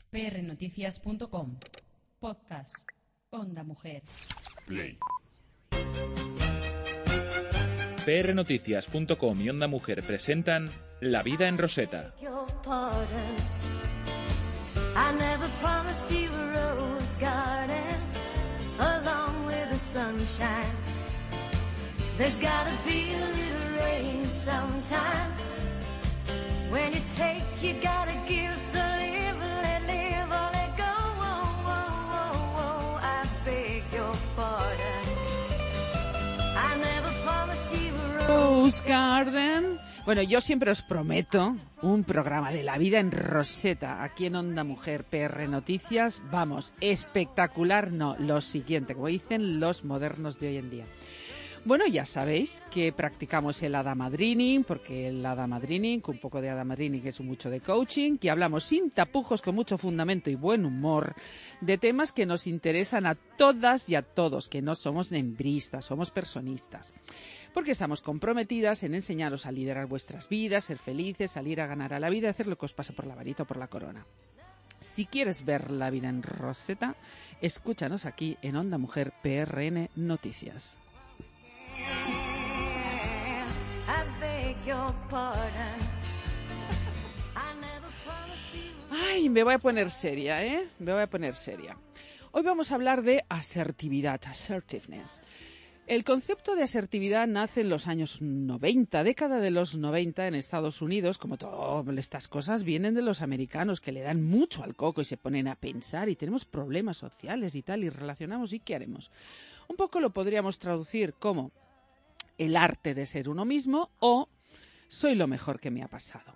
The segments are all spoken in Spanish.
prnoticias.com. Podcast. Onda Mujer. Play. prnoticias.com y Onda Mujer presentan La vida en Rosetta. I never promised you a rose garden along with the sunshine. There's gotta be a little rain sometimes. When you take, you gotta give. So live, let or let go. Oh, oh, oh, oh, I beg your pardon. I never promised you a Rose Garden. Bueno, yo siempre os prometo un programa de La vida en Rosetta aquí en Onda Mujer PR Noticias. Vamos, espectacular, no, lo siguiente, como dicen los modernos de hoy en día. Bueno, ya sabéis que practicamos el Hada Madrining, porque el Hada Madrining, con un poco de Hada Madrining es mucho de coaching, que hablamos sin tapujos, con mucho fundamento y buen humor, de temas que nos interesan a todas y a todos, que no somos nembristas, somos personistas. Porque estamos comprometidas en enseñaros a liderar vuestras vidas, ser felices, salir a ganar a la vida, hacer lo que os pase por la varita o por la corona. Si quieres ver La vida en Rosetta, escúchanos aquí en Onda Mujer PRN Noticias. Ay, me voy a poner seria, Me voy a poner seria. Hoy vamos a hablar de asertividad, assertiveness. El concepto de asertividad nace en los años 90, década de los 90 en Estados Unidos. Como todas estas cosas vienen de los americanos, que le dan mucho al coco y se ponen a pensar y tenemos problemas sociales y tal, y relacionamos y ¿qué haremos? Un poco lo podríamos traducir como el arte de ser uno mismo o soy lo mejor que me ha pasado.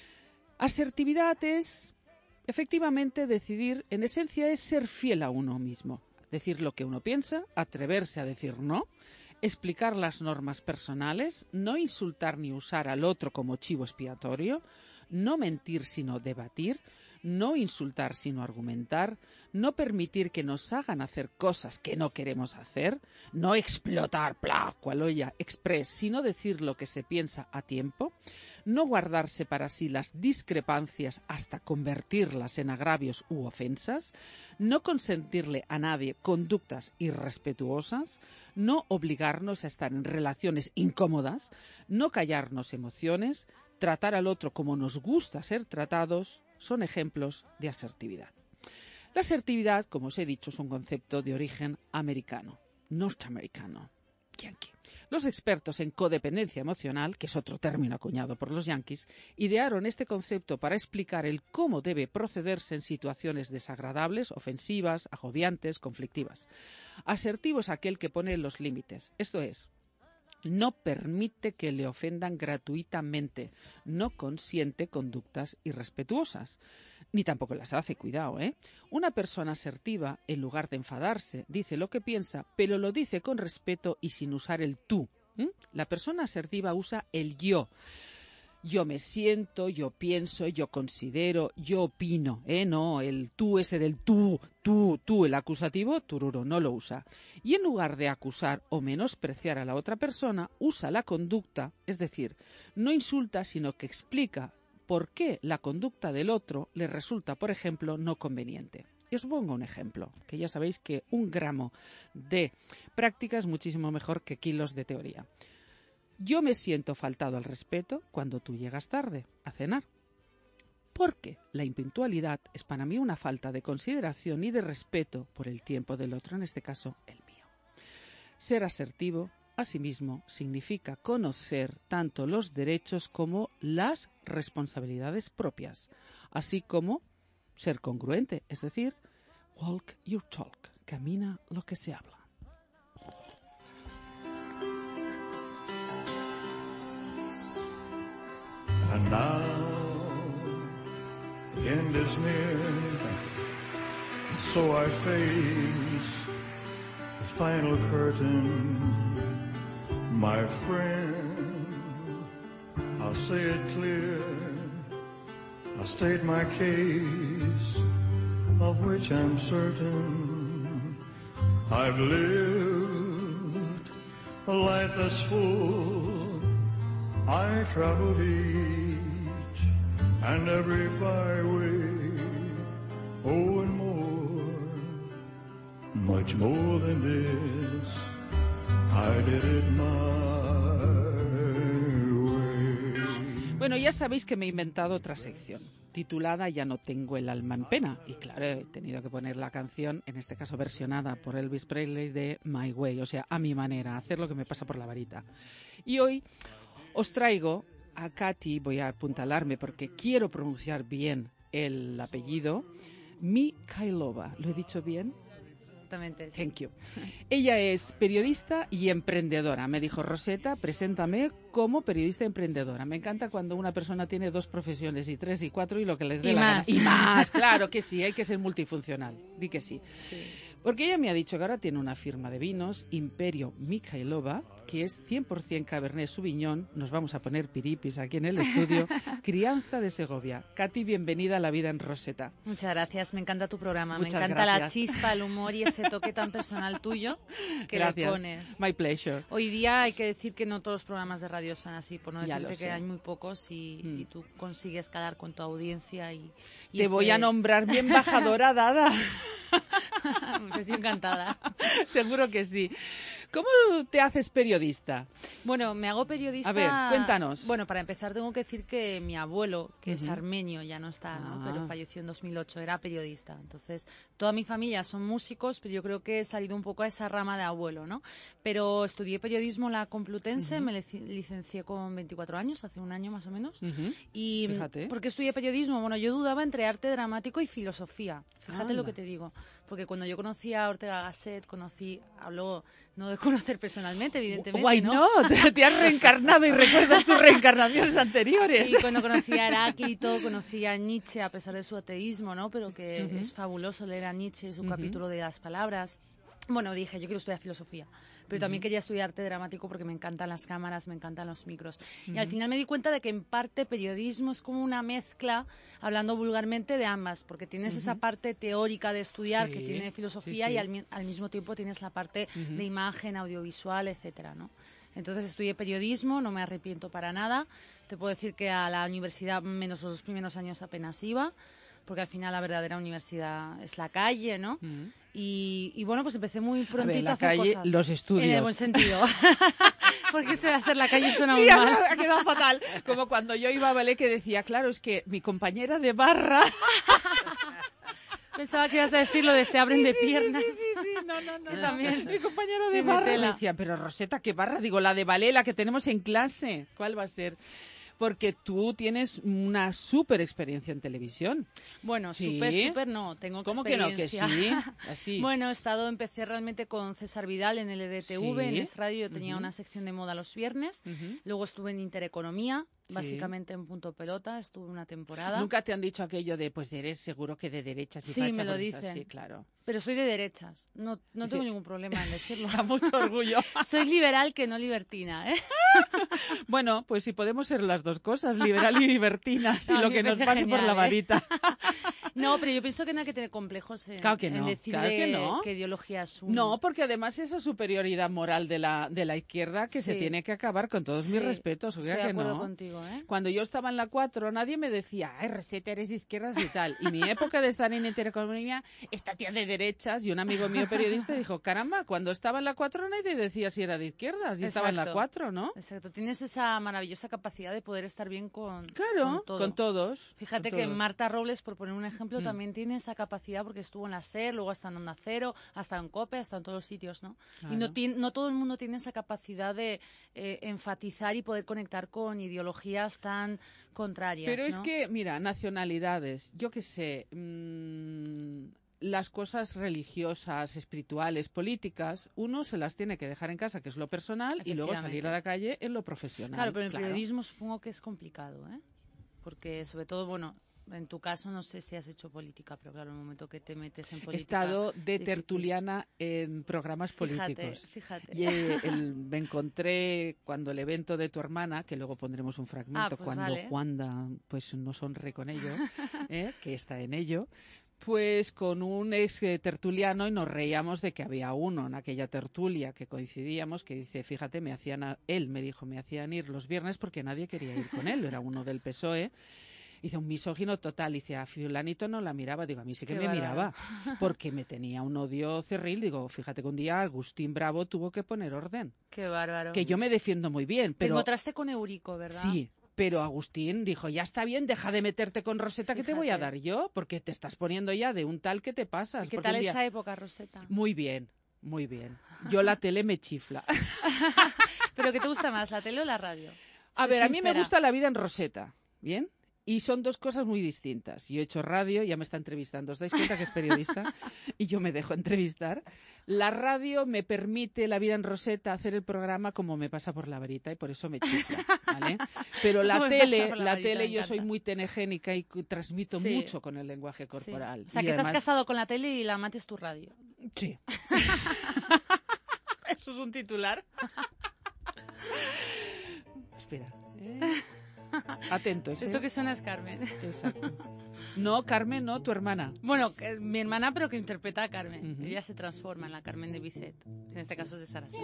Asertividad es, efectivamente, decidir, en esencia es ser fiel a uno mismo. Decir lo que uno piensa, atreverse a decir no, explicar las normas personales, no insultar ni usar al otro como chivo expiatorio, no mentir sino debatir, no insultar sino argumentar, no permitir que nos hagan hacer cosas que no queremos hacer, no explotar, cual olla express, sino decir lo que se piensa a tiempo, no guardarse para sí las discrepancias hasta convertirlas en agravios u ofensas, no consentirle a nadie conductas irrespetuosas, no obligarnos a estar en relaciones incómodas, no callarnos emociones, tratar al otro como nos gusta ser tratados, son ejemplos de asertividad. La asertividad, como os he dicho, es un concepto de origen americano, norteamericano, yankee. Los expertos en codependencia emocional, que es otro término acuñado por los yanquis, idearon este concepto para explicar el cómo debe procederse en situaciones desagradables, ofensivas, agobiantes, conflictivas. Asertivo es aquel que pone los límites, esto es, no permite que le ofendan gratuitamente, no consiente conductas irrespetuosas, ni tampoco las hace, cuidado, Una persona asertiva, en lugar de enfadarse, dice lo que piensa, pero lo dice con respeto y sin usar el tú. La persona asertiva usa el yo. Yo me siento, yo pienso, yo considero, yo opino, No, el tú ese del tú, el acusativo, tururo, no lo usa. Y en lugar de acusar o menospreciar a la otra persona, usa la conducta, es decir, no insulta, sino que explica por qué la conducta del otro le resulta, por ejemplo, no conveniente. Y os pongo un ejemplo, que ya sabéis que 1 gramo de práctica es muchísimo mejor que kilos de teoría. Yo me siento faltado al respeto cuando tú llegas tarde a cenar, porque la impuntualidad es para mí una falta de consideración y de respeto por el tiempo del otro, en este caso el mío. Ser asertivo, asimismo, significa conocer tanto los derechos como las responsabilidades propias, así como ser congruente, es decir, walk your talk, camina lo que se habla. And now the end is near, so I face the final curtain. My friend, I'll say it clear, I'll state my case, of which I'm certain. I've lived a life that's full, I traveled each and every byway Oh, and more, much more than this, I did it my way. Bueno, ya sabéis que me he inventado otra sección, titulada Ya no tengo el alma en pena. Y claro, he tenido que poner la canción, en este caso versionada por Elvis Presley, de My Way, o sea, a mi manera, hacer lo que me pasa por la varita. Y hoy os traigo a Katy, voy a apuntalarme porque quiero pronunciar bien el apellido, Mikhailova. ¿Lo he dicho bien? Exactamente. Sí. Thank you. Ella es periodista y emprendedora. Me dijo, Rosetta, preséntame como periodista y emprendedora. Me encanta cuando una persona tiene 2 profesiones, y 3 y 4 y lo que les dé Y la más. gana. Y más, claro que sí, hay que ser multifuncional. Di que sí. Sí. Porque ella me ha dicho que ahora tiene una firma de vinos, Imperio Mikhailova, que es 100% Cabernet Sauvignon. Nos vamos a poner piripis aquí en el estudio. Crianza de Segovia. Katy, bienvenida a La Vida en Rosetta. Muchas gracias, me encanta tu programa. Muchas me encanta la gracias. chispa, el humor y ese toque tan personal tuyo que Gracias. le pones. My pleasure. Hoy día hay que decir que no todos los programas de radio son así, por no Ya decirte lo que sé. hay muy pocos y tú consigues calar con tu audiencia y Te voy a nombrar mi embajadora dada. Pues estoy encantada. Seguro que sí. ¿Cómo te haces periodista? Bueno, me hago periodista... A ver, cuéntanos. Bueno, para empezar tengo que decir que mi abuelo, que es Ujú. armenio, ya no está, ¿no? Ah. Pero falleció en 2008, era periodista. Entonces, toda mi familia son músicos, pero yo creo que he salido un poco a esa rama de abuelo, ¿no? Pero estudié periodismo en la Complutense, Ujú. me licencié con 24 años, hace un año más o menos. Ujú. Y Fíjate. ¿por qué estudié periodismo? Bueno, yo dudaba entre arte dramático y filosofía. Fíjate lo Anda. que te digo. Porque cuando yo conocí a Ortega Gasset, hablo no de conocer personalmente, evidentemente, Why ¿no? not? Te has reencarnado y recuerdas tus reencarnaciones anteriores. Y cuando conocí a Heráclito, conocí a Nietzsche, a pesar de su ateísmo, ¿no? Pero que Ujú. es fabuloso leer a Nietzsche, su Ujú. capítulo de las palabras. Bueno, dije, yo quiero estudiar filosofía, pero también quería estudiar arte dramático porque me encantan las cámaras, me encantan los micros. Y al final me di cuenta de que en parte periodismo es como una mezcla, hablando vulgarmente, de ambas, porque tienes esa parte teórica de estudiar Sí, que tiene filosofía sí, sí. y al mismo tiempo tienes la parte de imagen, audiovisual, etcétera, ¿no? Entonces estudié periodismo, no me arrepiento para nada. Te puedo decir que a la universidad, menos los 2 primeros años, apenas iba, porque al final la verdadera universidad es la calle, ¿no? Ujú. Y bueno, pues empecé muy A ver, prontito a la hacer calle, cosas. los estudios. En el buen sentido. Porque eso de hacer la calle suena Sí, muy mal. ha quedado fatal. Como cuando yo iba a ballet que decía, claro, es que mi compañera de barra... Pensaba que ibas a decir lo de se abren de piernas. Sí, no. Que también Mi compañera de tiene barra me tela. decía, pero Rosetta, ¿qué barra? Digo, la de ballet, la que tenemos en clase. ¿Cuál va a ser? Porque tú tienes una súper experiencia en televisión. Bueno, Sí. súper no, tengo ¿Cómo que no? Que experiencia. sí, así. Bueno, empecé realmente con César Vidal en el EDTV, Sí. en Es Radio, yo tenía Ujú. una sección de moda los viernes. Ujú. Luego estuve en Intereconomía, Sí. básicamente en Punto Pelota, estuve una temporada. Nunca te han dicho aquello de, pues eres seguro que de derechas y Sí, facha me lo por eso. dicen. Sí, claro. Pero soy de derechas, no Sí. tengo ningún problema en decirlo. Da mucho orgullo. Soy liberal que no libertina, ¿eh? Bueno, pues si podemos ser las dos cosas, liberal y libertina, si No, a lo mí que me nos parece pase por la genial, ¿eh? varita. No, pero yo pienso que no hay que tener complejos en, Claro que en no, decir claro que no. qué ideología es una. No, porque además esa superioridad moral de la izquierda que se Sí. tiene que acabar, con todos mis Sí, respetos, o sea estoy de que acuerdo no. contigo, ¿eh? Cuando yo estaba en la 4, nadie me decía, ay, Rosetta, eres de izquierdas y tal. Y mi época de estar en Intereconomía, esta tía de derechas, y un amigo mío periodista dijo, caramba, cuando estaba en la 4 nadie decía si era de izquierdas, y estaba en la Exacto. 4, ¿no? Exacto, tienes esa maravillosa capacidad de poder estar bien con Claro, todo. con todos. Fíjate con que todos. Marta Robles, por poner un ejemplo, Mm. también tiene esa capacidad porque estuvo en la SER, luego está en Onda Cero, hasta en COPE, hasta en todos los sitios, ¿no? Y Claro. no todo el mundo tiene esa capacidad de enfatizar y poder conectar con ideologías tan contrarias, Pero es ¿no? que, mira, nacionalidades, yo qué sé, las cosas religiosas, espirituales, políticas, uno se las tiene que dejar en casa, que es lo personal, y luego salir a la calle en lo profesional. Claro, pero en el periodismo supongo que es complicado, ¿eh? Porque sobre todo, bueno, en tu caso no sé si has hecho política, pero claro, en el momento que te metes en He política... estado de difícil. tertuliana en programas políticos. Fíjate. Y me encontré cuando el evento de tu hermana, que luego pondremos un fragmento, Pues cuando vale. Juanda pues nos honre con ello, que está en ello, pues con un ex tertuliano, y nos reíamos de que había uno en aquella tertulia que coincidíamos, que dice, fíjate, él me dijo, me hacían ir los viernes porque nadie quería ir con él, era uno del PSOE. Dice, un misógino total. Dice, a fulanito no la miraba. Digo, a mí sí que Qué me bárbaro. miraba, porque me tenía un odio cerril. Digo, fíjate que un día Agustín Bravo tuvo que poner orden. Qué bárbaro. Que yo me defiendo muy bien, Te pero... encontraste con Eurico, ¿verdad? Sí, pero Agustín dijo, ya está bien, deja de meterte con Rosetta, que te voy a Fíjate. dar yo, porque te estás poniendo ya de un tal que te pasas. ¿Y qué porque tal un día- esa época, Rosetta? Muy bien, muy bien. Yo la tele me chifla. ¿Pero qué te gusta más, la tele o la radio? A Sé ver, a mí me sincera. gusta la vida en Rosetta, ¿bien? Y son dos cosas muy distintas. Yo he hecho radio, ya me está entrevistando, ¿os dais cuenta que es periodista? Y yo me dejo entrevistar. La radio me permite, la vida en Rosetta, hacer el programa como me pasa por la varita y por eso me chifla, ¿vale? Pero la Como me pasa tele, por la la varita, tele me yo soy encanta. muy tenegénica y transmito Sí. mucho con el lenguaje Sí. corporal. O sea, Y que estás además- casado con la tele y la amante es tu radio. Sí. Eso es un titular. Espera. Atentos. Esto que suena es Carmen. Exacto. No, Carmen, no, tu hermana. Bueno, mi hermana, pero que interpreta a Carmen. Ujú. Ella se transforma en la Carmen de Bizet. En este caso es de Sarasate.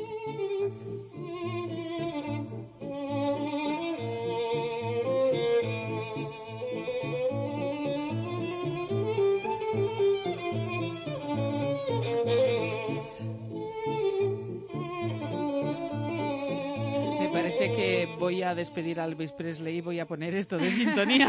Me parece que voy a despedir a Elvis Presley y voy a poner esto de sintonía.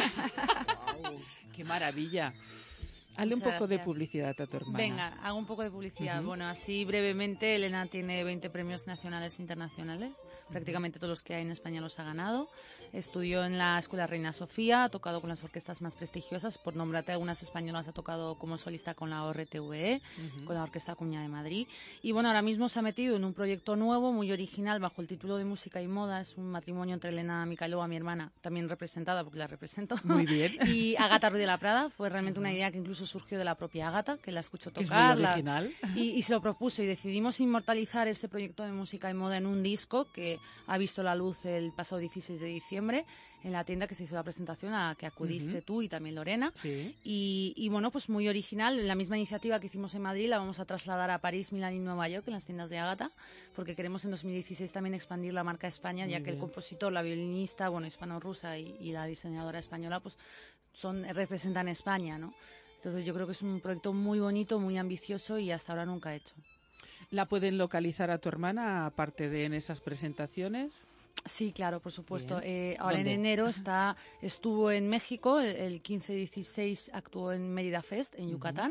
¡Qué maravilla! Hazle un Muchas poco de gracias. publicidad a tu hermana. Venga, hago un poco de publicidad. Ujú. Bueno, así brevemente, Elena tiene 20 premios nacionales e internacionales. Prácticamente todos los que hay en España los ha ganado. Estudió en la Escuela Reina Sofía, ha tocado con las orquestas más prestigiosas. Por nombrarte algunas españolas, ha tocado como solista con la ORTVE, con la Orquesta Acuña de Madrid. Y bueno, ahora mismo se ha metido en un proyecto nuevo, muy original, bajo el título de Música y Moda. Es un matrimonio entre Elena Micailova, mi hermana, también representada porque la represento. Muy bien. Y Ágata Ruiz de la Prada. Fue realmente una idea que incluso surgió de la propia Ágata, que la escuchó Que es tocar. muy original. Y se lo propuso y decidimos inmortalizar ese proyecto de música y moda en un disco que ha visto la luz el pasado 16 de diciembre en la tienda que se hizo la presentación a que acudiste Ujú. tú y también Lorena. Sí. Y bueno, pues muy original. La misma iniciativa que hicimos en Madrid la vamos a trasladar a París, Milán y Nueva York en las tiendas de Ágata, porque queremos en 2016 también expandir la marca España, Muy ya que el bien. compositor, la violinista, bueno, hispano-rusa y la diseñadora española, pues representan España, ¿no? Entonces yo creo que es un proyecto muy bonito, muy ambicioso y hasta ahora nunca hecho. ¿La pueden localizar a tu hermana, aparte de en esas presentaciones? Sí, claro, por supuesto. Bien. Ahora ¿Dónde? en enero estuvo en México, el 15-16 actuó en Mérida Fest, en Yucatán.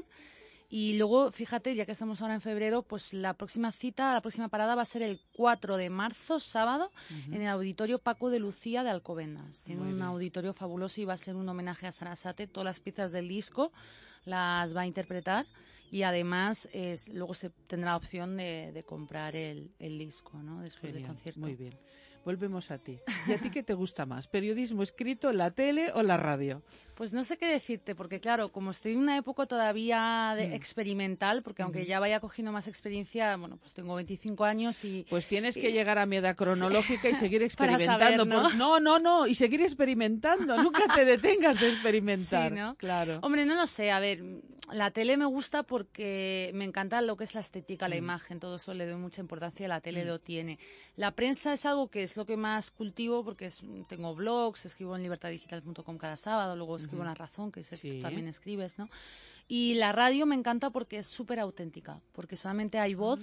Y luego, fíjate, ya que estamos ahora en febrero, pues la próxima cita, la próxima parada va a ser el 4 de marzo, sábado, en el Auditorio Paco de Lucía de Alcobendas. Tiene Muy un bien. auditorio fabuloso y va a ser un homenaje a Sarasate. Todas las piezas del disco las va a interpretar y además luego se tendrá la opción de comprar el disco, ¿no? Después del Genial, concierto. muy bien. Volvemos a ti. ¿Y a ti qué te gusta más? ¿Periodismo escrito, la tele o la radio? Pues no sé qué decirte, porque claro, como estoy en una época todavía experimental, porque aunque ya vaya cogiendo más experiencia, bueno, pues tengo 25 años y... Pues tienes que llegar a mi edad cronológica y seguir Para experimentando. saber, ¿no? No, y seguir experimentando. Nunca te detengas de experimentar. Sí, ¿no? Claro. Hombre, no lo sé, a ver, la tele me gusta porque me encanta lo que es la estética, la imagen, todo eso le doy mucha importancia, la tele lo tiene. La prensa es algo que es lo que más cultivo porque tengo blogs, escribo en libertaddigital.com cada sábado, luego escribo en La Razón, que sé que Sí. tú también escribes, ¿no? Y la radio me encanta porque es súper auténtica, porque solamente hay voz.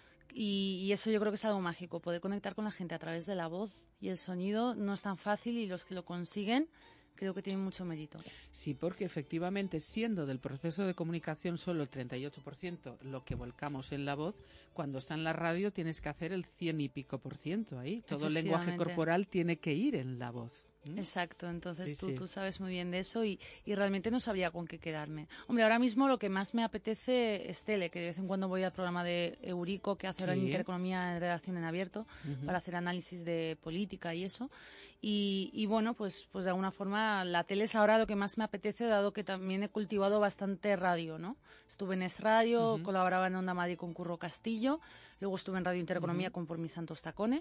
Y eso yo creo que es algo mágico, poder conectar con la gente a través de la voz y el sonido no es tan fácil y los que lo consiguen creo que tienen mucho mérito. Sí, porque efectivamente, siendo del proceso de comunicación solo el 38% lo que volcamos en la voz, cuando está en la radio tienes que hacer el 100 y pico % ahí. Todo el lenguaje Efectivamente. corporal tiene que ir en la voz. Exacto, entonces Sí, sí. tú sabes muy bien de eso y realmente no sabría con qué quedarme. Hombre, ahora mismo lo que más me apetece es tele, que de vez en cuando voy al programa de Eurico, que hace ahora en Sí. Intereconomía en redacción en abierto, Ujú. para hacer análisis de política y eso. Y bueno, pues de alguna forma la tele es ahora lo que más me apetece, dado que también he cultivado bastante radio, ¿no? Estuve en Es Radio, colaboraba en Onda Madrid con Curro Castillo, luego estuve en Radio Intereconomía con Por mis santos tacones,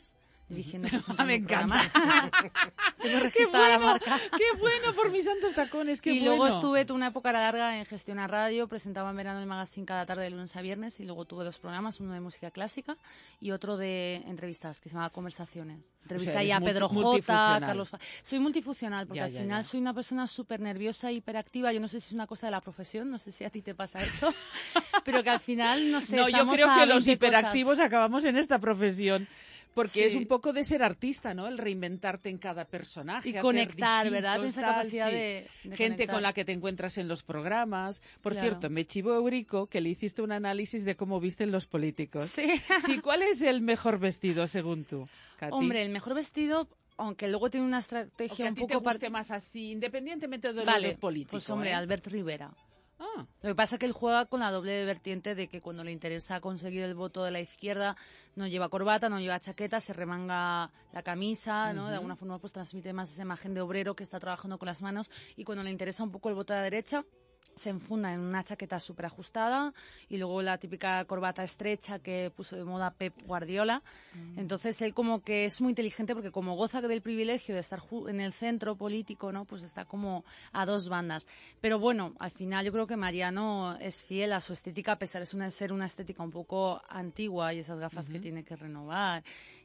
dirigiendo presentando Me un encanta. programa. Tengo ¡Qué registrada la bueno! marca. ¡Qué bueno! Por mis santos tacones, qué Y bueno. luego estuve toda una época larga en Gestiona Radio, presentaba en verano el magazine cada tarde de lunes a viernes y luego tuve 2 programas, uno de música clásica y otro de entrevistas que se llamaba Conversaciones. Entrevisté ahí a eres Pedro J, multifuncional. Carlos Soy multifuncional porque Ya, al ya, final ya. soy una persona súper nerviosa, hiperactiva. Yo no sé si es una cosa de la profesión, no sé si a ti te pasa eso, pero que al final, no sé, No, yo estamos creo a que los 20 hiperactivos cosas. acabamos en esta profesión. Porque Sí. es un poco de ser artista, ¿no? El reinventarte en cada personaje. Y hacer conectar, ¿verdad? distintos, Esa tal, capacidad sí. de Gente conectar. con la que te encuentras en los programas. Por Claro. cierto, me chivó Eurico que le hiciste un análisis de cómo visten los políticos. Sí. Sí, ¿cuál es el mejor vestido según tú, Katy? Hombre, el mejor vestido, aunque luego tiene una o que estrategia a un ti te poco guste más así, independientemente de Vale, lo político. pues hombre, ¿eh? Albert Rivera. Ah, Lo que pasa es que él juega con la doble vertiente de que cuando le interesa conseguir el voto de la izquierda no lleva corbata, no lleva chaqueta, se remanga la camisa, ¿no? De alguna forma pues transmite más esa imagen de obrero que está trabajando con las manos, y cuando le interesa un poco el voto de la derecha se enfunda en una chaqueta súper ajustada y luego la típica corbata estrecha que puso de moda Pep Guardiola. Entonces él como que es muy inteligente porque como goza del privilegio de estar en el centro político, ¿no? Pues está como a 2 bandas. Pero bueno, al final yo creo que Mariano es fiel a su estética, a pesar de ser una estética un poco antigua, y esas gafas que tiene que renovar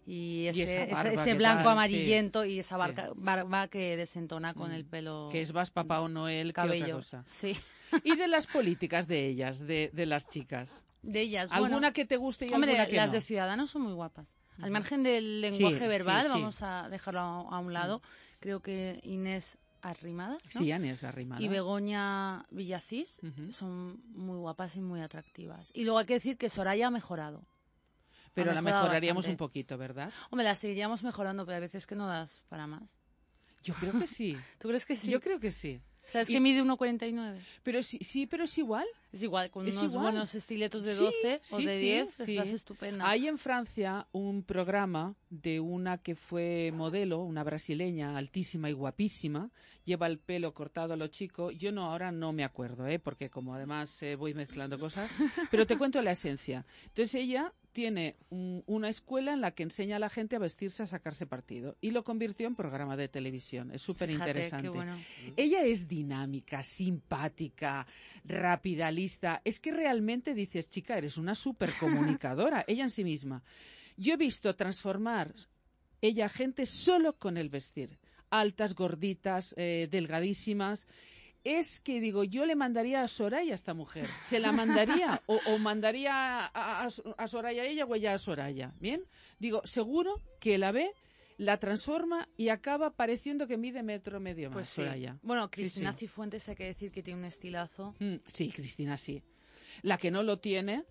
y esa barba ese que blanco tal, amarillento y esa sí. barba que desentona con el pelo, que es más Papá o Noel que cabello. otra cosa. Sí. Y de las políticas de ellas, de las chicas. De ellas, ¿Alguna bueno, que te guste y hombre, alguna que las no? de Ciudadanos son muy guapas. Al margen del lenguaje Sí, verbal, sí, sí. vamos a dejarlo a un lado. Creo que Inés Arrimadas, ¿no? Sí, Anies Arrimadas. Y Begoña Villacís son muy guapas y muy atractivas. Y luego hay que decir que Soraya ha mejorado. Pero Ha la mejorado mejoraríamos bastante. un poquito, ¿verdad? Hombre, la seguiríamos mejorando, pero hay veces que no das para más. Yo creo que sí. ¿Tú crees que sí? Yo creo que sí. ¿Sabes Y- que mide 1,49? Pero sí, pero es igual. Es igual, con Es unos igual. buenos estiletos de Sí, 12 o sí, de sí, 10, sí. estás estupenda. Hay en Francia un programa de una que fue modelo, una brasileña altísima y guapísima, lleva el pelo cortado a lo chico. Yo ahora no me acuerdo, porque como además voy mezclando cosas, pero te cuento la esencia. Entonces ella tiene una escuela en la que enseña a la gente a vestirse, a sacarse partido, y lo convirtió en programa de televisión. Es súper interesante. Qué bueno. Ella es dinámica, simpática, rápida, lista. Es que realmente dices, chica, eres una supercomunicadora, ella en sí misma. Yo he visto transformar ella gente solo con el vestir. Altas, gorditas, delgadísimas. Es que, digo, yo le mandaría a Soraya a esta mujer. Se la mandaría. O mandaría a Soraya a ella o ella a Soraya. ¿Bien? Digo, seguro que la ve, la transforma y acaba pareciendo que mide metro medio más, Pues sí. Soraya. Bueno, Cristina Sí, sí. Cifuentes hay que decir que tiene un estilazo. Sí, Cristina, sí. La que no lo tiene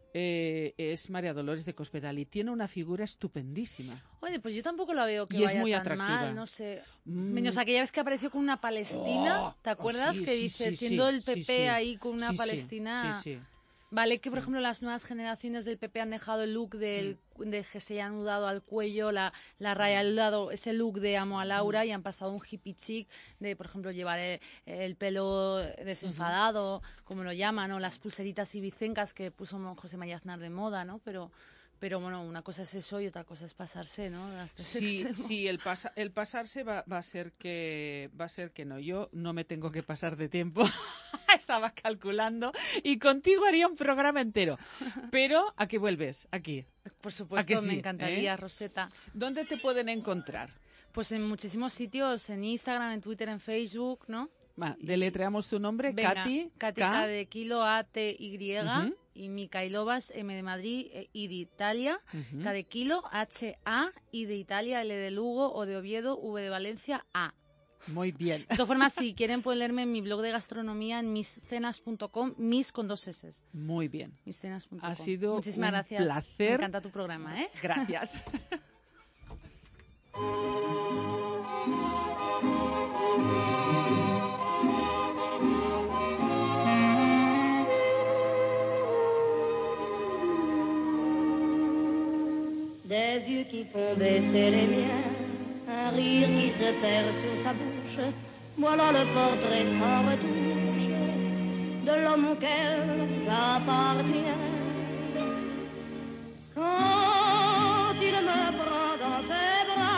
es María Dolores de Cospedal y tiene una figura estupendísima. Oye, pues yo tampoco la veo que Y es vaya muy tan atractiva. mal, no sé. Mm. Menos aquella vez que apareció con una palestina, Oh, ¿te acuerdas? sí, que sí, dices, sí, siendo sí, el PP sí, sí. ahí con una Sí, sí, palestina... sí, sí. Vale, que por ejemplo las nuevas generaciones del PP han dejado el look de que se han anudado al cuello, la raya al lado, ese look de Amo a Laura, y han pasado un hippie chic de, por ejemplo, llevar el pelo desenfadado, como lo llaman, ¿no? Las pulseritas ibicencas que puso José María Aznar de moda, ¿no? Pero bueno, una cosa es eso y otra cosa es pasarse, ¿no? Hasta ese Sí, extremo. sí, el pasarse va a ser que no. Yo no me tengo que pasar de tiempo. Estaba calculando y contigo haría un programa entero. Pero ¿a qué vuelves? Aquí. Por ¿A supuesto, que sí, me encantaría, Roseta. ¿Dónde te pueden encontrar? Pues en muchísimos sitios, en Instagram, en Twitter, en Facebook, ¿no? Deletreamos tu nombre, Venga, Katy. K de kilo, A-T-Y, Ujú. y Mikailovas, M de Madrid, I de Italia, Ujú. K de kilo, H-A, I de Italia, L de Lugo, O de Oviedo, V de Valencia, A. Muy bien. De todas formas, si quieren pueden leerme en mi blog de gastronomía en miscenas.com, mis con 2 S. Muy bien. Miscenas.com. Ha sido Muchísimas un gracias. placer. Me encanta tu programa, ¿eh? Gracias. Des yeux qui font baisser les miens, un rire qui se perd sur sa bouche, voilà le portrait sans retouche de l'homme auquel j'appartiens. Quand il me prend dans ses bras,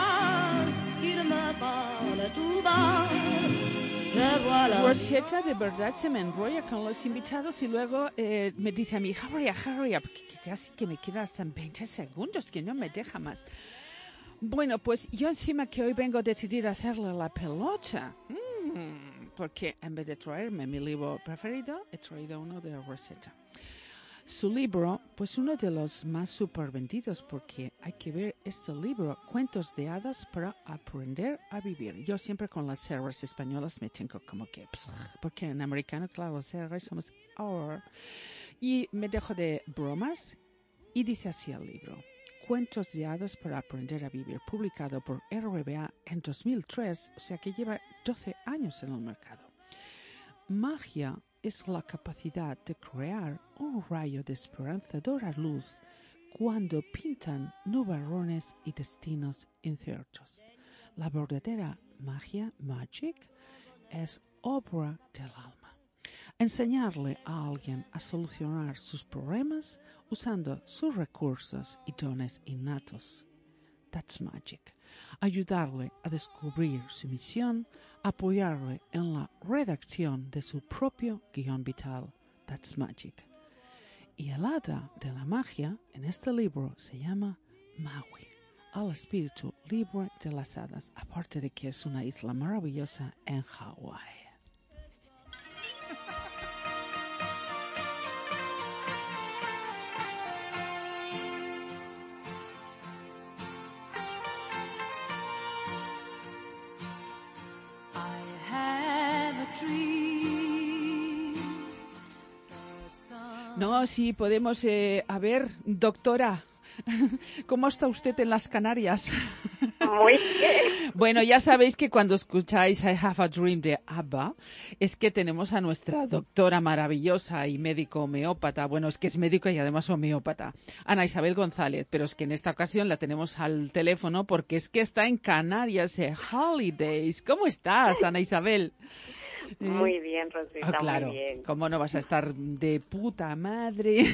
Rosetta de verdad se me enrolla con los invitados y luego me dice a mí, hurry up, que casi que me quedan hasta 20 segundos, que no me deja más. Bueno, pues yo encima que hoy vengo a decidir hacerle la pelota, porque en vez de traerme mi libro preferido, he traído uno de Rosetta. Su libro, pues uno de los más supervendidos, porque hay que ver este libro, Cuentos de hadas para aprender a vivir. Yo siempre con las series españolas me tengo como que, porque en americano, claro, las series somos our. Y me dejo de bromas y dice así el libro. Cuentos de hadas para aprender a vivir, publicado por RBA en 2003, o sea que lleva 12 años en el mercado. Magia es la capacidad de crear un rayo de esperanzadora luz cuando pintan nubarrones y destinos inciertos. La verdadera magia, magic, es obra del alma. Enseñarle a alguien a solucionar sus problemas usando sus recursos y dones innatos. That's magic. Ayudarle a descubrir su misión, apoyarle en la redacción de su propio guión vital. That's magic. Y el hada de la magia en este libro se llama Maui, al espíritu libre de las hadas, aparte de que es una isla maravillosa en Hawái. No, sí, podemos... a ver, doctora, ¿cómo está usted en las Canarias? Muy bien. Bueno, ya sabéis que cuando escucháis I Have a Dream de ABBA, es que tenemos a nuestra doctora maravillosa y médico homeópata, bueno, es que es médico y además homeópata, Ana Isabel González, pero es que en esta ocasión la tenemos al teléfono porque es que está en Canarias, holidays. ¿Cómo estás, Ana Isabel? Muy bien, Rosita, claro. muy bien. ¿Cómo no vas a estar de puta madre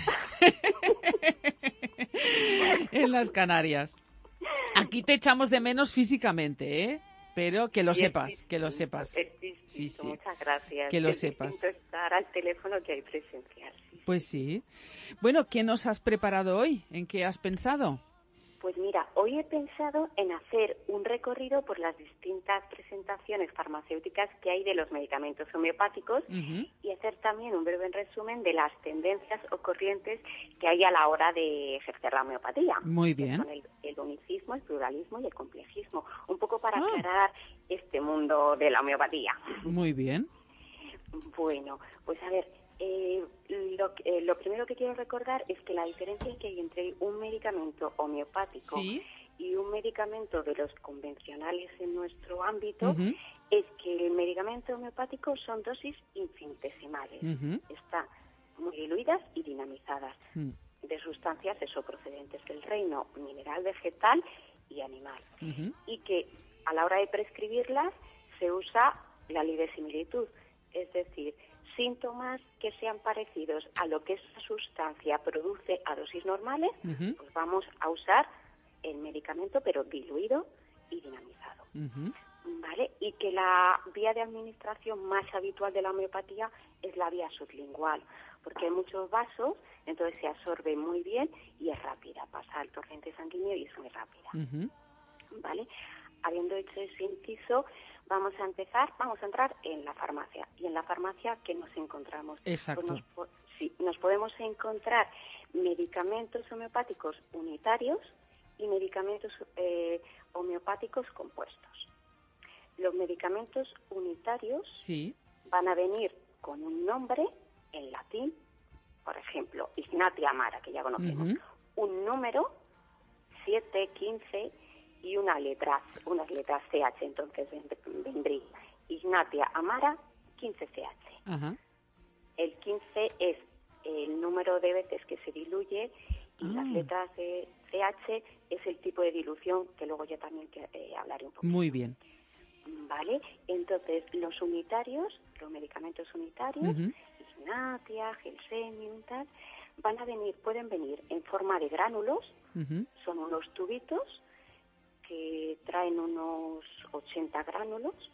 en las Canarias? Aquí te echamos de menos físicamente, ¿eh? Pero que lo sepas, que lo sepas. Sí, muchas gracias. Que lo sepas. Es distinto estar al teléfono que hay presencial. Sí. Pues sí. Bueno, ¿qué nos has preparado hoy? ¿En qué has pensado? Pues mira, hoy he pensado en hacer un recorrido por las distintas presentaciones farmacéuticas que hay de los medicamentos homeopáticos y hacer también un breve resumen de las tendencias o corrientes que hay a la hora de ejercer la homeopatía. Muy bien. Son el unicismo, el pluralismo y el complejismo, un poco para aclarar este mundo de la homeopatía. Muy bien. Bueno, pues a ver, lo primero que quiero recordar es que la diferencia que hay entre un medicamento homeopático y un medicamento de los convencionales en nuestro ámbito es que el medicamento homeopático son dosis infinitesimales. Están muy diluidas y dinamizadas de sustancias procedentes del reino mineral, vegetal y animal. Y que a la hora de prescribirlas se usa la ley de similitud, es decir, síntomas que sean parecidos a lo que esa sustancia produce a dosis normales, pues vamos a usar el medicamento pero diluido y dinamizado. ¿Vale? Y que la vía de administración más habitual de la homeopatía es la vía sublingual, porque hay muchos vasos, entonces se absorbe muy bien y es rápida, pasa al torrente sanguíneo y es muy rápida. ¿Vale? Habiendo hecho ese inciso, vamos a entrar en la farmacia. Y en la farmacia, ¿qué nos encontramos? Exacto. Pues nos podemos encontrar medicamentos homeopáticos unitarios y medicamentos homeopáticos compuestos. Los medicamentos unitarios van a venir con un nombre en latín, por ejemplo, Ignatia Amara, que ya conocemos, un número, 7, 15 y unas letras CH, entonces vendría Ignatia Amara 15CH. El 15 es el número de veces que se diluye y las letras de CH es el tipo de dilución que luego yo también hablaré un poco. Muy bien. Vale, entonces los medicamentos unitarios, Ignatia, Gelsemium, tal, pueden venir en forma de gránulos, son unos tubitos que traen unos 80 gránulos,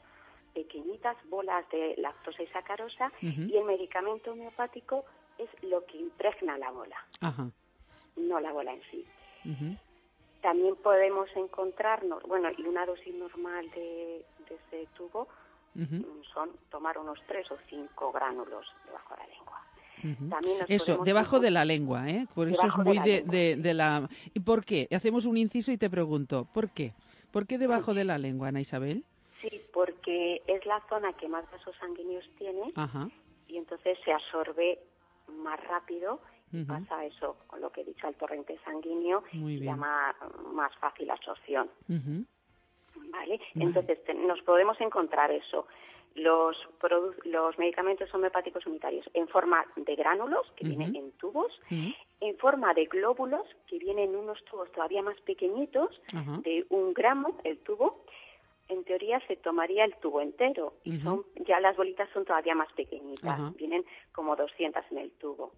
pequeñitas bolas de lactosa y sacarosa, y el medicamento homeopático es lo que impregna la bola, no la bola en sí. También podemos encontrarnos, y una dosis normal de ese tubo son tomar unos 3 o 5 gránulos debajo de la lengua. También eso, debajo de la lengua, ¿eh? Por eso es muy de la... ¿Y por qué? Hacemos un inciso y te pregunto, ¿por qué? ¿Por qué debajo de la lengua, Ana Isabel? Sí, porque es la zona que más vasos sanguíneos tiene, y entonces se absorbe más rápido y pasa eso, con lo que he dicho, al torrente sanguíneo, y llama más fácil absorción. ¿Vale? Entonces nos podemos encontrar eso, los medicamentos homeopáticos unitarios en forma de gránulos, que vienen en tubos, en forma de glóbulos, que vienen en unos tubos todavía más pequeñitos, de 1 gramo el tubo. En teoría se tomaría el tubo entero, y ya las bolitas son todavía más pequeñitas, vienen como 200 en el tubo.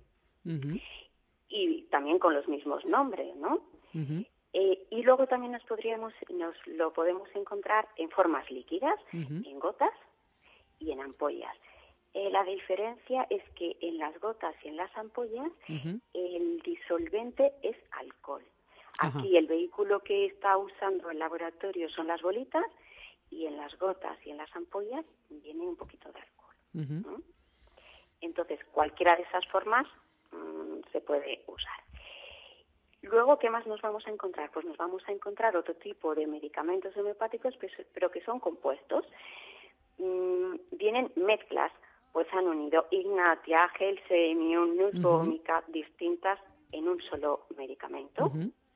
Y también con los mismos nombres, ¿no? Y luego también nos lo podemos encontrar en formas líquidas, en gotas y en ampollas. La diferencia es que en las gotas y en las ampollas el disolvente es alcohol. Aquí el vehículo que está usando el laboratorio son las bolitas, y en las gotas y en las ampollas viene un poquito de alcohol. ¿No? Entonces, cualquiera de esas formas se puede usar. Luego, ¿qué más nos vamos a encontrar? Pues nos vamos a encontrar otro tipo de medicamentos homeopáticos, pero que son compuestos. Vienen mezclas, pues han unido Ignatia, Gelsemium, Nux vomica, distintas en un solo medicamento.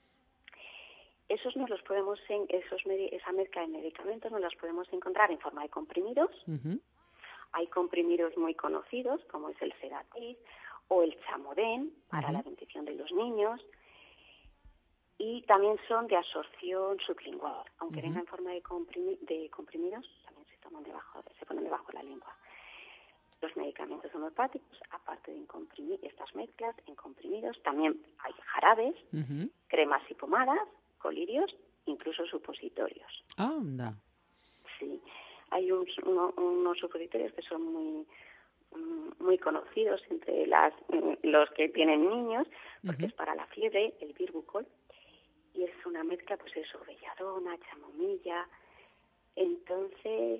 Esa mezcla de medicamentos nos las podemos encontrar en forma de comprimidos. Hay comprimidos muy conocidos, como es el Sedatis o el Chamodén, para la dentición de los niños. Y también son de absorción sublingual, aunque vengan en forma de comprimidos, también se ponen debajo de la lengua. Los medicamentos homeopáticos, aparte de estas mezclas en comprimidos, también hay jarabes, cremas y pomadas, colirios, incluso supositorios. Anda. Sí, hay unos supositorios que son muy conocidos entre los que tienen niños, porque es para la fiebre, el Birbucol, y es una mezcla, pues eso, belladona, chamomilla. Entonces,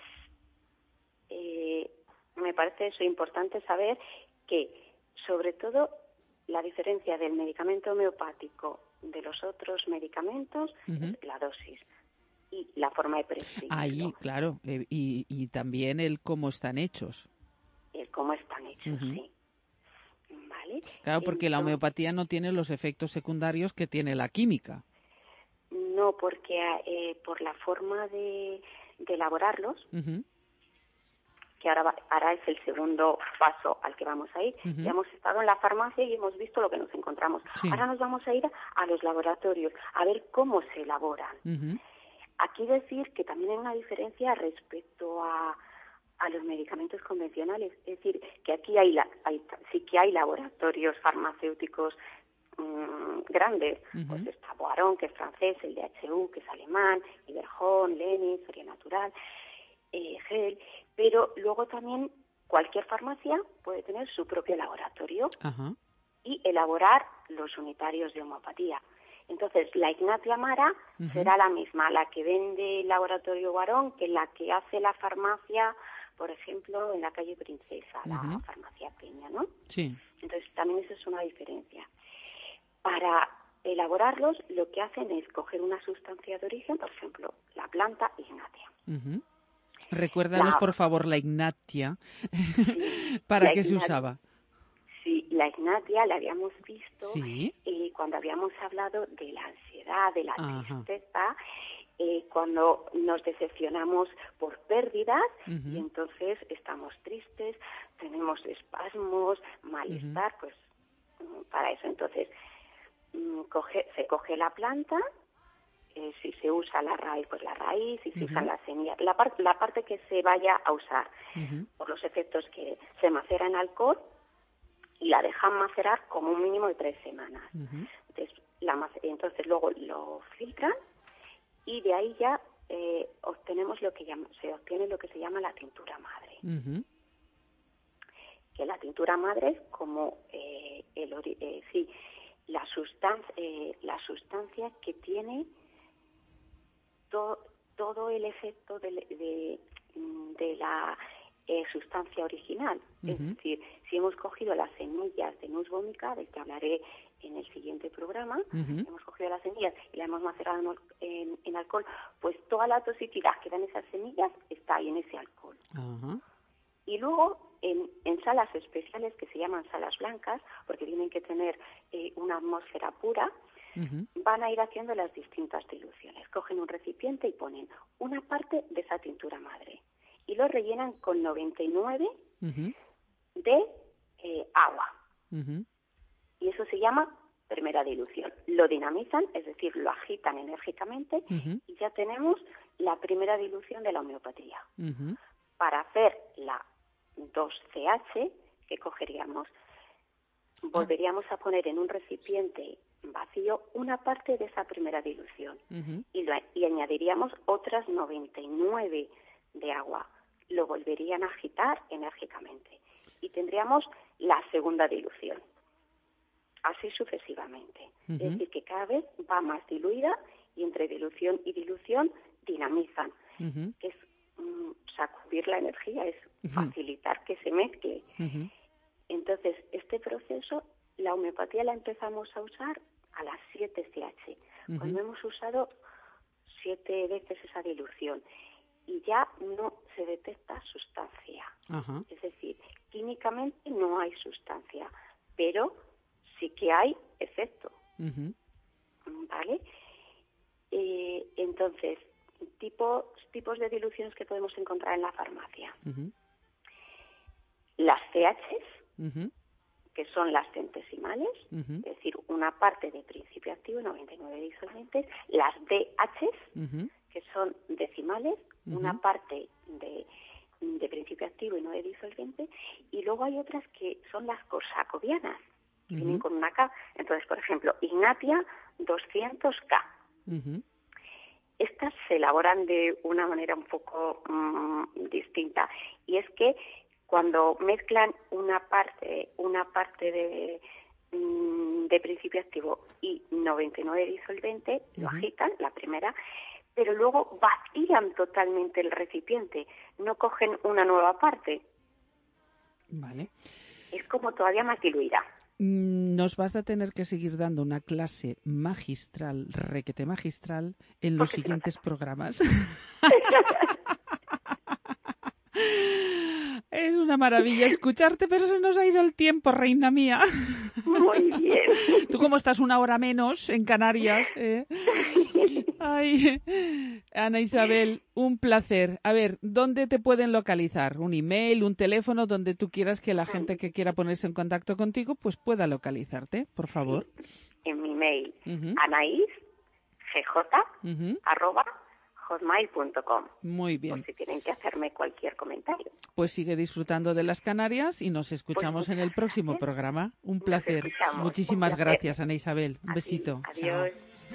me parece eso importante saber que, sobre todo, la diferencia del medicamento homeopático de los otros medicamentos es la dosis y la forma de prescribirlo. Ahí, claro, y también el cómo están hechos. El cómo están hechos, sí. ¿Vale? Claro, porque la homeopatía no tiene los efectos secundarios que tiene la química. No, porque por la forma de elaborarlos, que ahora es el segundo paso al que vamos a ir. Ya hemos estado en la farmacia y hemos visto lo que nos encontramos. Ahora nos vamos a ir a los laboratorios a ver cómo se elaboran. Aquí decir que también hay una diferencia respecto a los medicamentos convencionales. Es decir, que aquí sí que hay laboratorios farmacéuticos grandes. Pues está Boiron, que es francés, el DHU, que es alemán, Iberjón, Lenin, Feria Natural, Gel, pero luego también cualquier farmacia puede tener su propio laboratorio y elaborar los unitarios de homeopatía. Entonces, la Ignatia Mara será la misma, la que vende el laboratorio Boiron, que la que hace la farmacia, por ejemplo, en la calle Princesa, la farmacia Peña, ¿no? Sí. Entonces, también eso es una diferencia. Para elaborarlos, lo que hacen es coger una sustancia de origen, por ejemplo, la planta Ignatia. Recuérdanos, por favor, la Ignatia. ¿Para qué se usaba? Sí, la Ignatia la habíamos visto cuando habíamos hablado de la ansiedad, de la tristeza, cuando nos decepcionamos por pérdidas y entonces estamos tristes, tenemos espasmos, malestar, pues para eso. Entonces, se coge la planta, si se usa la raíz, pues la raíz, si se usan las semillas, la parte que se vaya a usar, por los efectos que se macera en alcohol y la dejan macerar como un mínimo de 3 semanas. Entonces luego lo filtran y de ahí ya se obtiene lo que se llama la tintura madre. Uh-huh. Que la tintura madre es como la sustancia que tiene todo el efecto de la sustancia original. Uh-huh. Es decir, si hemos cogido las semillas de Nuss vomica, del que hablaré en el siguiente programa, uh-huh, hemos cogido las semillas y las hemos macerado en alcohol, pues toda la toxicidad que dan esas semillas está ahí en ese alcohol. Uh-huh. Y luego en salas especiales que se llaman salas blancas, porque tienen que tener una atmósfera pura, uh-huh, van a ir haciendo las distintas diluciones. Cogen un recipiente y ponen una parte de esa tintura madre y lo rellenan con 99 uh-huh de agua. Uh-huh. Y eso se llama primera dilución. Lo dinamizan, es decir, lo agitan enérgicamente, uh-huh, y ya tenemos la primera dilución de la homeopatía. Uh-huh. Para hacer la 2CH, que cogeríamos, volveríamos a poner en un recipiente vacío una parte de esa primera dilución, uh-huh, y añadiríamos otras 99 de agua. Lo volverían a agitar enérgicamente y tendríamos la segunda dilución. Así sucesivamente. Uh-huh. Es decir, que cada vez va más diluida y entre dilución y dilución dinamizan. Uh-huh. Que es sacudir la energía, es facilitar que se mezcle. Uh-huh. Entonces, este proceso, la homeopatía la empezamos a usar a las 7CH, uh-huh, cuando hemos usado 7 veces esa dilución. Y ya no se detecta sustancia. Uh-huh. Es decir, químicamente no hay sustancia, pero sí que hay efecto. Uh-huh. ¿Vale? Entonces, tipos de diluciones que podemos encontrar en la farmacia. Uh-huh. Las CHs, uh-huh, que son las centesimales, uh-huh, es decir, una parte de principio activo y 99 disolventes. Las DHs, uh-huh, que son decimales, uh-huh, una parte de principio activo y 9 disolvente, y luego hay otras que son las corsacovianas, que uh-huh vienen con una K. Entonces, por ejemplo, Ignatia 200K. Uh-huh. Estas se elaboran de una manera un poco distinta, y es que cuando mezclan una parte de principio activo y 99 disolvente, uh-huh, lo agitan, la primera, pero luego vacían totalmente el recipiente, no cogen una nueva parte. Vale. Es como todavía más diluida. Nos vas a tener que seguir dando una clase magistral, requete magistral, en los siguientes programas. Es una maravilla escucharte, pero se nos ha ido el tiempo, reina mía. Muy bien. ¿Tú cómo estás? 1 hora menos en Canarias. Ay, Ana Isabel, un placer. A ver, ¿dónde te pueden localizar? ¿Un email, un teléfono, donde tú quieras que la gente que quiera ponerse en contacto contigo pues pueda localizarte, por favor? En mi mail, uh-huh, anaisgj@hotmail.com. Muy bien. Por si tienen que hacerme cualquier comentario. Pues sigue disfrutando de las Canarias y nos escuchamos en el próximo programa. Un placer. Muchísimas gracias, Ana Isabel. Un besito. Adiós.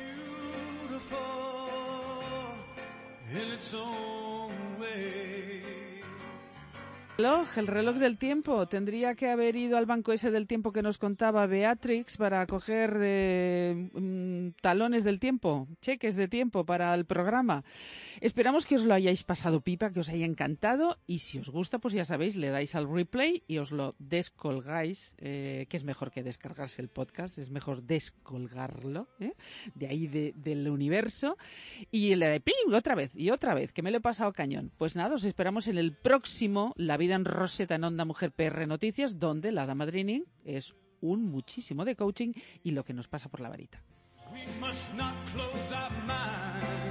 El reloj del tiempo. Tendría que haber ido al banco ese del tiempo que nos contaba Beatrix para coger talones del tiempo, cheques de tiempo para el programa. Esperamos que os lo hayáis pasado pipa, que os haya encantado, y si os gusta, pues ya sabéis, le dais al replay y os lo descolgáis, que es mejor que descargarse el podcast, es mejor descolgarlo, de ahí del universo, y le dais ¡ping! Otra vez, que me lo he pasado cañón. Pues nada, os esperamos en el próximo La Vida en Roseta en Onda Mujer PR Noticias, donde la Dama Madrining es un muchísimo de coaching y lo que nos pasa por la varita. We must not close our minds.